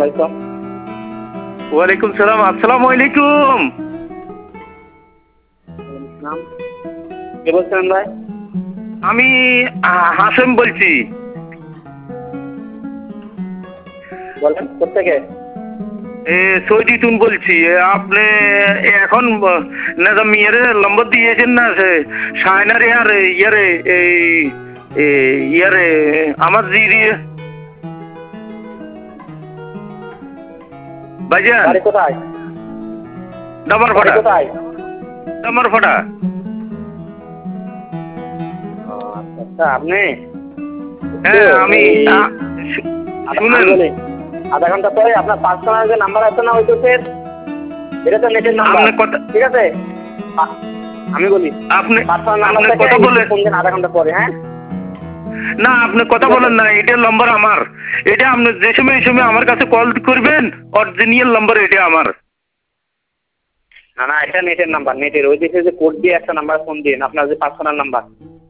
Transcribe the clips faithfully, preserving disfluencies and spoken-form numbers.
আলাইকুম। ওয়ালাইকুম সালাম। আসসালামু আলাইকুম। কে বলছেন ভাই? আমি হাসেম বলছি। বলেন কোথেকে? এ সৌদি তুন বলছি। আপনি এখন না মেয়ের নম্বর দিয়েছেন না শায়নারে আর ইয়ারে এই ইয়ারে আমার জিরি ভাইজান বাড়ি কোথায়? ডামার বাড়ি ফাটা। কোথায়? ডামার ফাটা। আচ্ছা আপনি? হ্যাঁ আমি শুনেন, আধা ঘন্টা পরে আপনার পার্সোনাল যে নাম্বার আছে না ওইটাতে, এটা তো নেটের নাম্বার, ঠিক আছে? আমি বলি আপনি পার্সোনাল আপনি নাম্বারটাকে কথা বলেন ফোন দেন আধা ঘন্টা পরে। হ্যাঁ না, আপনি কথা বলেন না, এটা নম্বর আমার। এটা আপনি যে সময় এই সময় আমার কাছে কল করবেন, অরিজিনাল নম্বর এটা আমার। না না, এটা নেটের নাম্বার, নেটের ওই দেশে যে কোড দিয়ে একটা নাম্বার ফোন দিন, আপনার যে পার্সোনাল নাম্বার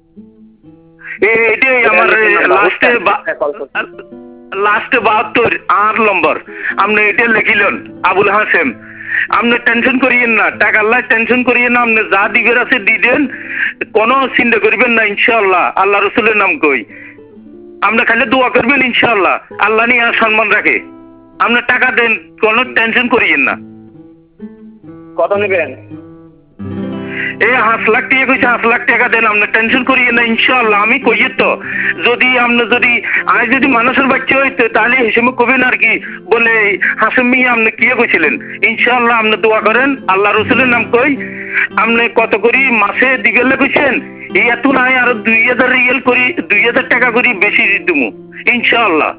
এটাই আমার লাস্টে লাস্টে বাহাত্তর আর নম্বর। আপনি এটা লিখিলেন আবুল হাসেম। আপনি টেনশন করিয়েন না, টাকা আল্লাহ টেনশন করিয়েন না। আপনি যা দিবের আছে দিবেন, কোনো চিন্তা করবেন না ইনশাআল্লাহ। আল্লাহ রসুলের নাম কই, আপনি খালি দোয়া করবেন ইনশাআল্লাহ। আল্লাহ নিয়ে আর সম্মান রাখে। আপনি টাকা দেন, কোনো টেনশন করিয়েন না। কত নেবেন? এই পাঁচ লাখ টাকা কইছে, পাঁচ লাখ টাকা দেন, আপনি টেনশন করিয়েন না ইনশাআল্লাহ। আমি কইয়ে তো যদি আপনি যদি আজ যদি মানুষের বাচ্চা হইতো তাহলে হিসেবে কবেন আর কি বলে হাসেম মিয়া আপনি কি কইছিলেন। ইনশাআল্লাহ আপনি দোয়া করেন, আল্লাহ রসুলের নাম কই। আপনি কত করি মাসে দিবেলে কইছেন, এই এত নাই আরো দুই হাজার রিয়েল করি, দুই হাজার টাকা করি বেশি দিমু ইনশাআল্লাহ।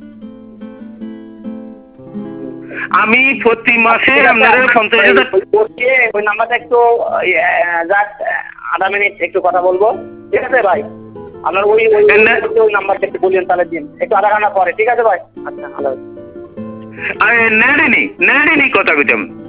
আমি প্রতি মাসে আপনার পঞ্চাশ হাজার। ওই নাম্বারটা একটু জাস্ট আধা মিনিট একটু কথা বলবো, ঠিক আছে ভাই? আপনার ওই ওই নাম্বারটা একটু বললেন তাহলে দিন, একটু আধা ঘন্টা পরে, ঠিক আছে ভাই? আচ্ছা ভালো। নেড়িনি নেড়িনি কথা কইতাম।